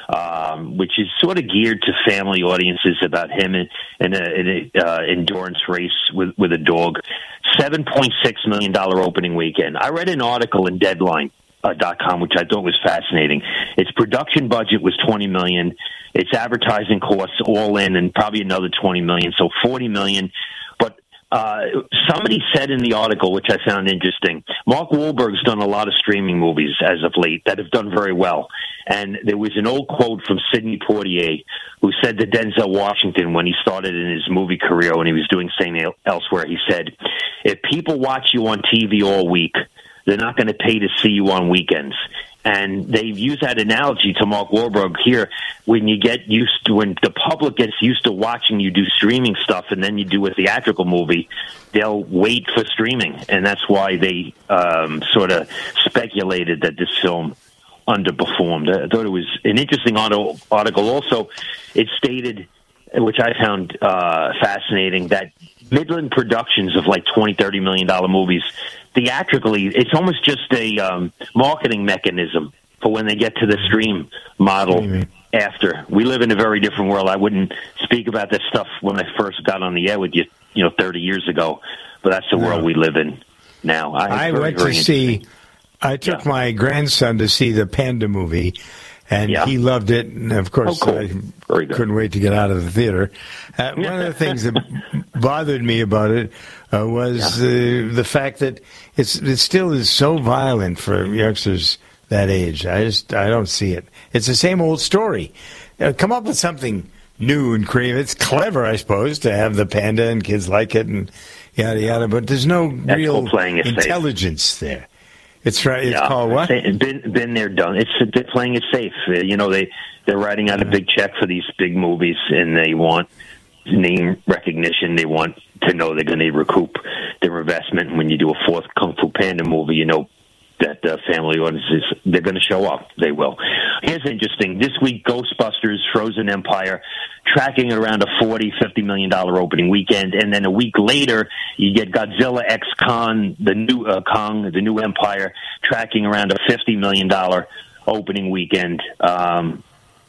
um, which is sort of geared to family audiences about him in, in an uh, endurance race with, with a dog. seven point six million dollars opening weekend. I read an article in Deadline. Uh, dot com, which I thought was fascinating. Its production budget was twenty million dollars. Its advertising costs all in, and probably another twenty million dollars, so forty million dollars. But uh, somebody said in the article, which I found interesting, Mark Wahlberg's done a lot of streaming movies as of late that have done very well. And there was an old quote from Sidney Poitier, who said to Denzel Washington when he started in his movie career, when he was doing Saint Elsewhere, he said, if people watch you on T V all week, they're not going to pay to see you on weekends. And they've used that analogy to Mark Wahlberg here. When you get used to, when the public gets used to watching you do streaming stuff and then you do a theatrical movie, they'll wait for streaming. And that's why they um, sort of speculated that this film underperformed. I thought it was an interesting article. Also, it stated, which I found uh, fascinating, that Midland productions of like twenty, thirty million dollar movies, theatrically, it's almost just a um, marketing mechanism for when they get to the stream model mm-hmm. after. We live in a very different world. I wouldn't speak about this stuff when I first got on the air with you, you know, thirty years ago, but that's the no. world we live in now. I, I very, went very to see, I took yeah. my grandson to see the Panda movie, and yeah. he loved it. And, of course, oh, cool. I couldn't wait to get out of the theater. Uh, one of the things that bothered me about it uh, was yeah. uh, the fact that it's it still is so violent for youngsters that age. I just I don't see it. It's the same old story. Uh, come up with something new and creative. It's clever, I suppose, to have the panda and kids like it and yada yada. But there's no That's real playing it intelligence safe. there. It's right. It's yeah. called what? Been been there, done. It's they're playing it safe. Uh, you know, they they're writing out a big check for these big movies, and they want name recognition. They want to know they're going to recoup their investment. And when you do a fourth Kung Fu Panda movie, you know that uh, family audiences, they're going to show up. They will. Here's interesting. This week, Ghostbusters Frozen Empire tracking around a forty, fifty million dollar opening weekend, and then a week later, you get Godzilla X Kong, the new uh, Kong, the new Empire, tracking around a fifty million dollar opening weekend. Um,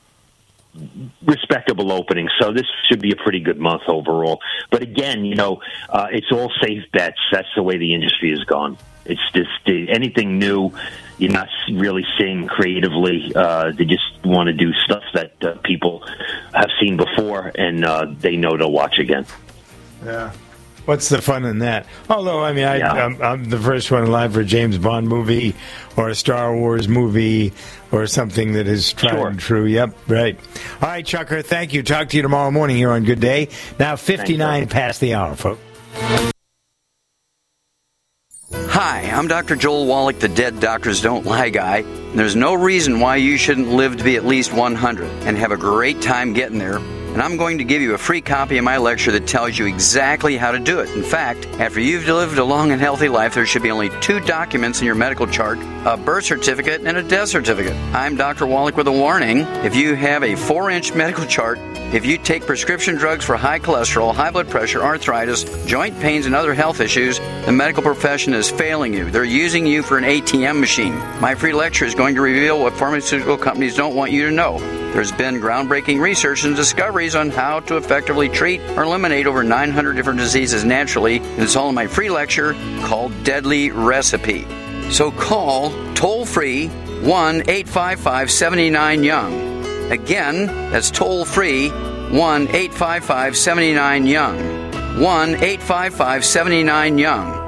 respectable opening, so this should be a pretty good month overall. But again, you know, uh, it's all safe bets. That's the way the industry has gone. It's just uh, anything new, you're not really seeing creatively. Uh, they just want to do stuff that uh, people have seen before, and uh, they know to watch again. Yeah. What's the fun in that? Although, I mean, I, yeah. I'm, I'm the first one alive for a James Bond movie or a Star Wars movie or something that is tried sure. and true. Yep, right. All right, Chucker, thank you. Talk to you tomorrow morning here on Good Day. Now, fifty-nine Thanks, past the hour, folks. Hi, I'm Doctor Joel Wallach, the Dead Doctors Don't Lie guy. There's no reason why you shouldn't live to be at least one hundred and have a great time getting there. And I'm going to give you a free copy of my lecture that tells you exactly how to do it. In fact, after you've lived a long and healthy life, there should be only two documents in your medical chart, a birth certificate and a death certificate. I'm Doctor Wallach with a warning. If you have a four-inch medical chart, if you take prescription drugs for high cholesterol, high blood pressure, arthritis, joint pains, and other health issues, the medical profession is failing you. They're using you for an A T M machine. My free lecture is going to reveal what pharmaceutical companies don't want you to know. There's been groundbreaking research and discoveries on how to effectively treat or eliminate over nine hundred different diseases naturally, and it's all in my free lecture called Deadly Recipe. So call toll-free one eight five five, seven nine, young. Again, that's toll-free one eight five five, seven nine, young. one eight five five, seven nine, young.